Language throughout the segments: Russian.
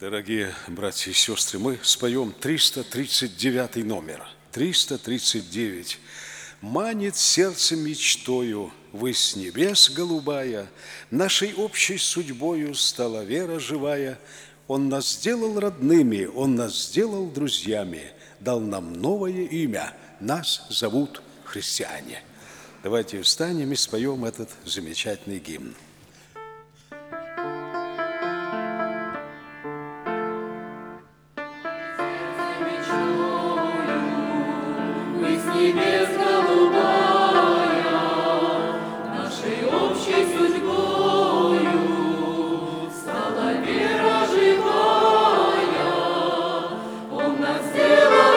Дорогие братья и сестры, мы споем 339 номер. 339. Манит сердце мечтою, высь небес голубая, нашей общей судьбою стала вера живая. Он нас сделал родными, Он нас сделал друзьями, дал нам новое имя, нас зовут христиане. Давайте встанем и споем этот замечательный гимн. Небес голубая, нашей общей судьбою стала вера живая. Он нас сделал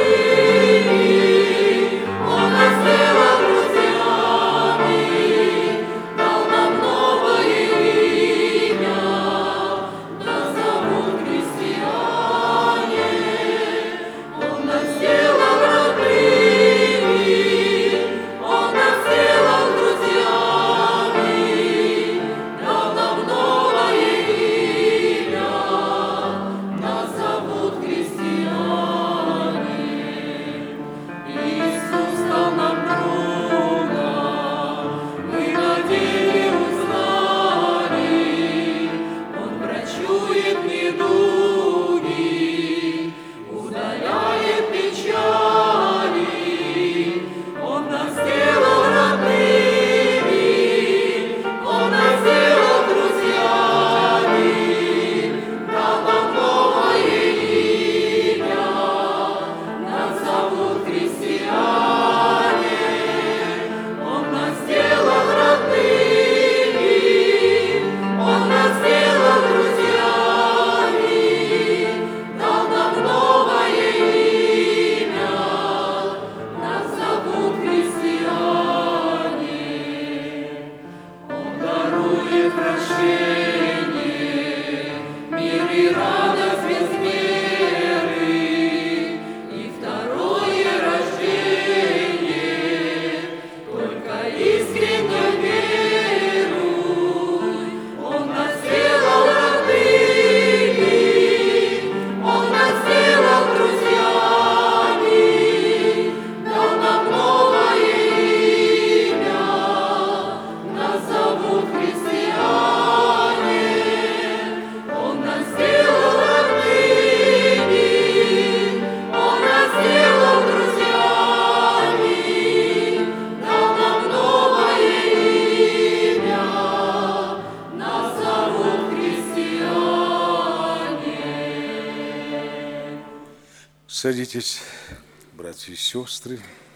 родными, Он нас сделал друзьями, дал нам новое имя, нас зовут христиане. Он нас сделал Садитесь, братья и сестры.